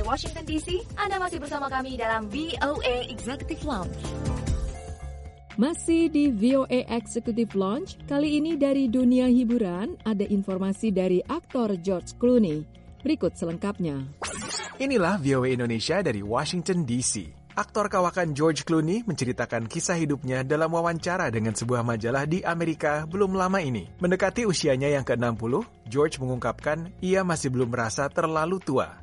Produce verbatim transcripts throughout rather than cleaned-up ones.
Washington D C. Anda masih bersama kami dalam V O A Executive Lounge. Masih di V O A Executive Lounge, kali ini dari dunia hiburan ada informasi dari aktor George Clooney. Berikut selengkapnya. Inilah V O A Indonesia dari Washington D C. Aktor kawakan George Clooney menceritakan kisah hidupnya dalam wawancara dengan sebuah majalah di Amerika belum lama ini. Mendekati usianya yang ke enam puluh, George mengungkapkan ia masih belum merasa terlalu tua.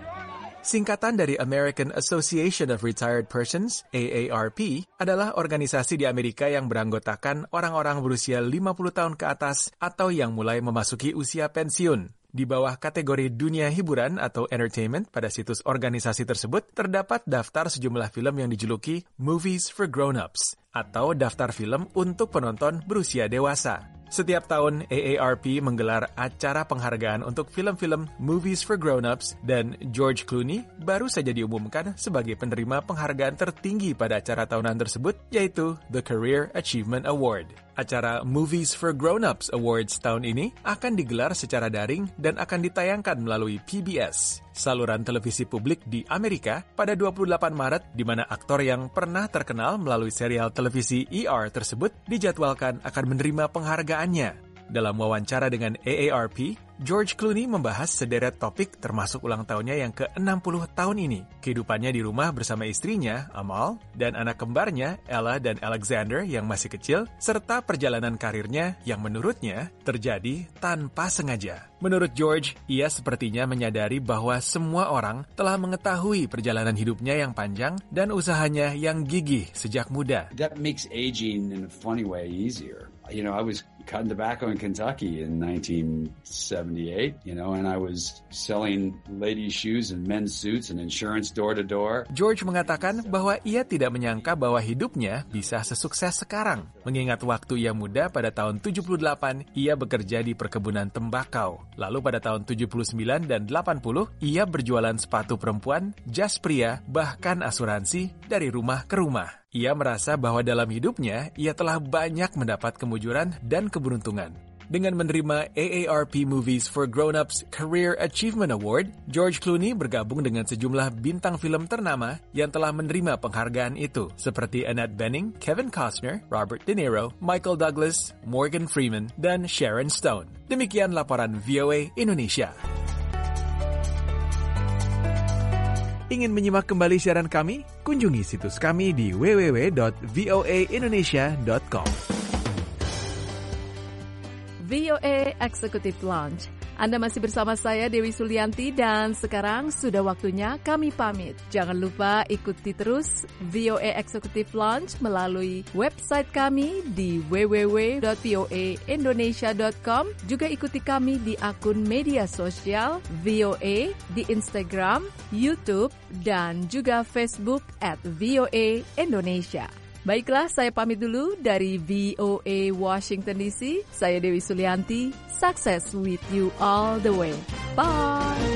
Singkatan dari American Association of Retired Persons, A A R P, adalah organisasi di Amerika yang beranggotakan orang-orang berusia lima puluh tahun ke atas atau yang mulai memasuki usia pensiun. Di bawah kategori dunia hiburan atau entertainment pada situs organisasi tersebut, terdapat daftar sejumlah film yang dijuluki Movies for Grown-ups atau daftar film untuk penonton berusia dewasa. Setiap tahun, A A R P menggelar acara penghargaan untuk film-film Movies for Grown-ups dan George Clooney baru saja diumumkan sebagai penerima penghargaan tertinggi pada acara tahunan tersebut, yaitu The Career Achievement Award. Acara Movies for Grown-ups Awards tahun ini akan digelar secara daring dan akan ditayangkan melalui P B S, saluran televisi publik di Amerika, pada dua puluh delapan Maret, di mana aktor yang pernah terkenal melalui serial televisi E R tersebut dijadwalkan akan menerima penghargaannya. Dalam wawancara dengan A A R P, George Clooney membahas sederet topik termasuk ulang tahunnya yang ke enam puluh tahun ini, kehidupannya di rumah bersama istrinya, Amal, dan anak kembarnya, Ella dan Alexander yang masih kecil, serta perjalanan karirnya yang menurutnya terjadi tanpa sengaja. Menurut George, ia sepertinya menyadari bahwa semua orang telah mengetahui perjalanan hidupnya yang panjang dan usahanya yang gigih sejak muda. That makes aging in a funny way easier. You know, I was cutting tobacco in Kentucky in nineteen seventy-eight, you know, and I was selling ladies' shoes and men's suits and insurance door to door. George mengatakan bahwa ia tidak menyangka bahwa hidupnya bisa sesukses sekarang. Mengingat waktu ia muda pada tahun tujuh puluh delapan, ia bekerja di perkebunan tembakau. Lalu pada tahun tujuh puluh sembilan dan delapan puluh, ia berjualan sepatu perempuan, jas pria, bahkan asuransi dari rumah ke rumah. Ia merasa bahwa dalam hidupnya, ia telah banyak mendapat kemujuran dan keberuntungan. Dengan menerima A A R P Movies for Grown-ups Career Achievement Award, George Clooney bergabung dengan sejumlah bintang film ternama yang telah menerima penghargaan itu, seperti Annette Bening, Kevin Costner, Robert De Niro, Michael Douglas, Morgan Freeman, dan Sharon Stone. Demikian laporan V O A Indonesia. Ingin menyimak kembali siaran kami? Kunjungi situs kami di w w w dot v o a indonesia dot com. V O A Executive Lounge. Anda masih bersama saya Dewi Sulianti dan sekarang sudah waktunya kami pamit. Jangan lupa ikuti terus V O A Executive Lounge melalui website kami di w w w dot v o a indonesia dot com. Juga ikuti kami di akun media sosial V O A di Instagram, YouTube, dan juga Facebook at V O A Indonesia. Baiklah, saya pamit dulu dari V O A Washington D C. Saya Dewi Sulianti. Success with you all the way. Bye!